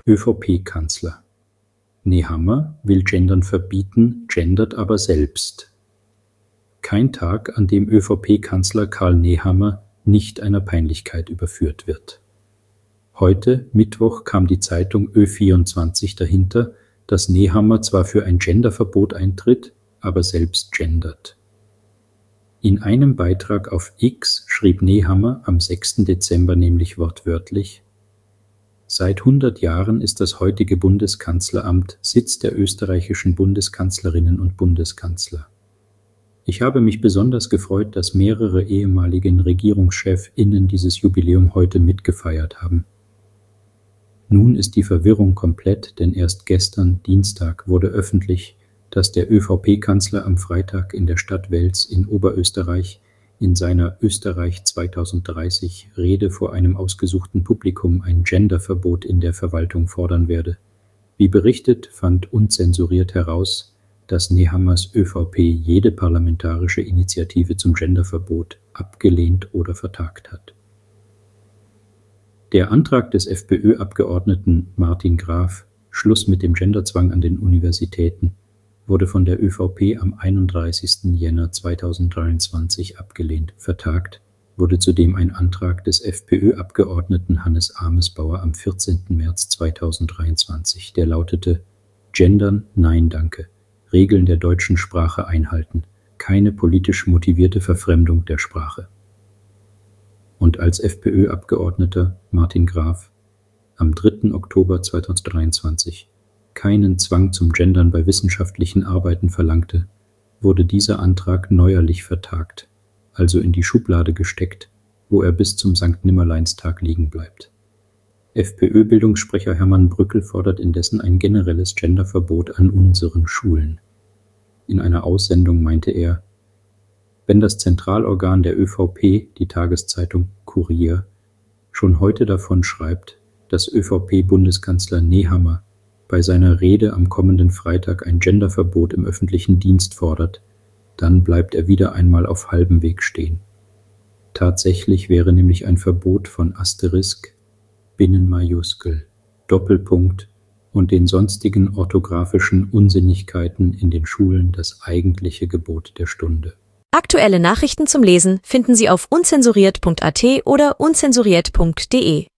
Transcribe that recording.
ÖVP-Kanzler: Nehammer will Gendern verbieten, gendert aber selbst. Kein Tag, an dem ÖVP-Kanzler Karl Nehammer nicht einer Peinlichkeit überführt wird. Heute, Mittwoch, kam die Zeitung Ö24 dahinter, dass Nehammer zwar für ein Genderverbot eintritt, aber selbst gendert. In einem Beitrag auf X schrieb Nehammer am 6. Dezember nämlich wortwörtlich: Seit 100 Jahren ist das heutige Bundeskanzleramt Sitz der österreichischen Bundeskanzlerinnen und Bundeskanzler. Ich habe mich besonders gefreut, dass mehrere ehemaligen RegierungschefInnen dieses Jubiläum heute mitgefeiert haben. Nun ist die Verwirrung komplett, denn erst gestern, Dienstag, wurde öffentlich, dass der ÖVP-Kanzler am Freitag in der Stadt Wels in Oberösterreich in seiner Österreich 2030 Rede vor einem ausgesuchten Publikum ein Genderverbot in der Verwaltung fordern werde. Wie berichtet, fand unzensuriert heraus, dass Nehammers ÖVP jede parlamentarische Initiative zum Genderverbot abgelehnt oder vertagt hat. Der Antrag des FPÖ-Abgeordneten Martin Graf, Schluss mit dem Genderzwang an den Universitäten, wurde von der ÖVP am 31. Jänner 2023 abgelehnt. Vertagt wurde zudem ein Antrag des FPÖ-Abgeordneten Hannes Amesbauer am 14. März 2023, der lautete: Gendern, nein danke. Regeln der deutschen Sprache einhalten. Keine politisch motivierte Verfremdung der Sprache. Und als FPÖ-Abgeordneter Martin Graf am 3. Oktober 2023 keinen Zwang zum Gendern bei wissenschaftlichen Arbeiten verlangte, wurde dieser Antrag neuerlich vertagt, also in die Schublade gesteckt, wo er bis zum Sankt-Nimmerleinstag liegen bleibt. FPÖ-Bildungssprecher Hermann Brückel fordert indessen ein generelles Genderverbot an unseren Schulen. In einer Aussendung meinte er: Wenn das Zentralorgan der ÖVP, die Tageszeitung Kurier, schon heute davon schreibt, dass ÖVP-Bundeskanzler Nehammer bei seiner Rede am kommenden Freitag ein Genderverbot im öffentlichen Dienst fordert, dann bleibt er wieder einmal auf halbem Weg stehen. Tatsächlich wäre nämlich ein Verbot von Asterisk, Binnenmajuskel, Doppelpunkt und den sonstigen orthografischen Unsinnigkeiten in den Schulen das eigentliche Gebot der Stunde. Aktuelle Nachrichten zum Lesen finden Sie auf unzensuriert.at oder unzensuriert.de.